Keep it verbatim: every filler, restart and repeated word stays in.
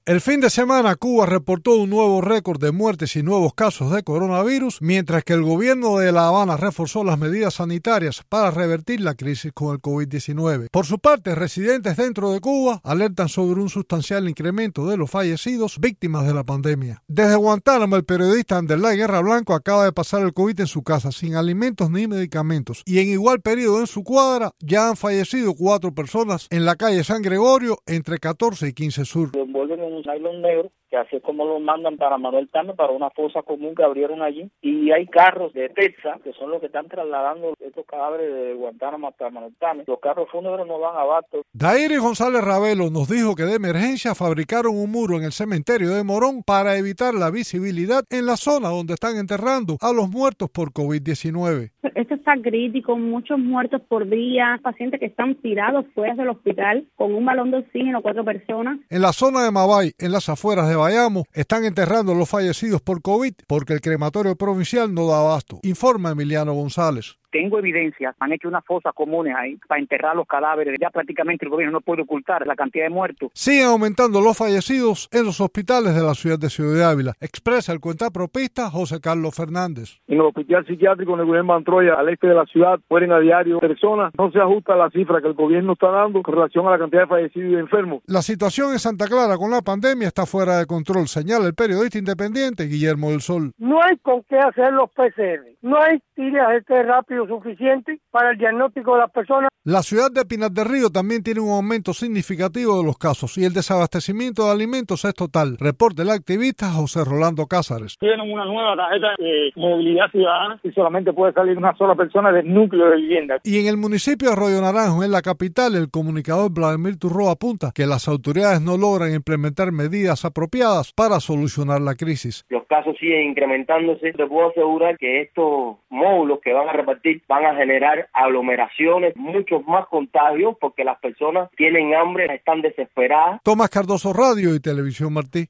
El fin de semana Cuba reportó un nuevo récord de muertes y nuevos casos de coronavirus, mientras que el gobierno de La Habana reforzó las medidas sanitarias para revertir la crisis con el COVID diecinueve. Por su parte, residentes dentro de Cuba alertan sobre un sustancial incremento de los fallecidos víctimas de la pandemia. Desde Guantánamo, el periodista Anderlay Guerra Blanco acaba de pasar el COVID en su casa sin alimentos ni medicamentos, y en igual periodo en su cuadra ya han fallecido cuatro personas en la calle San Gregorio entre catorce y quince Sur. Un nylon negro, que así es como lo mandan para Manuel Tame, para una fosa común que abrieron allí, y hay carros de Texas, que son los que están trasladando estos cadáveres de Guantánamo hasta Manuel Tame. Los carros fúnebres no van abasto. Dairis González Ravelo nos dijo que de emergencia fabricaron un muro en el cementerio de Morón para evitar la visibilidad en la zona donde están enterrando a los muertos por COVID diecinueve. Esto está crítico, muchos muertos por día, pacientes que están tirados fuera del hospital con un balón de oxígeno, cuatro personas. En la zona de Mabay, en las afueras de Bayamo, están enterrando a los fallecidos por COVID porque el crematorio provincial no da abasto, informa Emiliano González. Tengo evidencia, han hecho unas fosas comunes ahí para enterrar los cadáveres. Ya prácticamente el gobierno no puede ocultar la cantidad de muertos. Siguen aumentando los fallecidos en los hospitales de la ciudad de Ciudad Ávila, expresa el cuentapropista José Carlos Fernández. En el hospital psiquiátrico en el gobierno de Mantroya, al este de la ciudad, mueren a diario personas. No se ajusta la cifra que el gobierno está dando con relación a la cantidad de fallecidos y enfermos. La situación en Santa Clara con la pandemia está fuera de control, señala el periodista independiente Guillermo del Sol. No hay con qué hacer los P C R. No hay tiras este rápido suficiente para el diagnóstico de las personas. La ciudad de Pinar del Río también tiene un aumento significativo de los casos y el desabastecimiento de alimentos es total, reporta el activista José Rolando Cázares. Tienen una nueva tarjeta de movilidad ciudadana y solamente puede salir una sola persona del núcleo de vivienda. Y en el municipio de Arroyo Naranjo, en la capital, el comunicador Vladimir Turro apunta que las autoridades no logran implementar medidas apropiadas para solucionar la crisis. Los casos siguen incrementándose. Te puedo asegurar que estos módulos que van a repartir van a generar aglomeraciones, muchos más contagios, porque las personas tienen hambre, están desesperadas. Tomás Cardoso, Radio y Televisión Martí.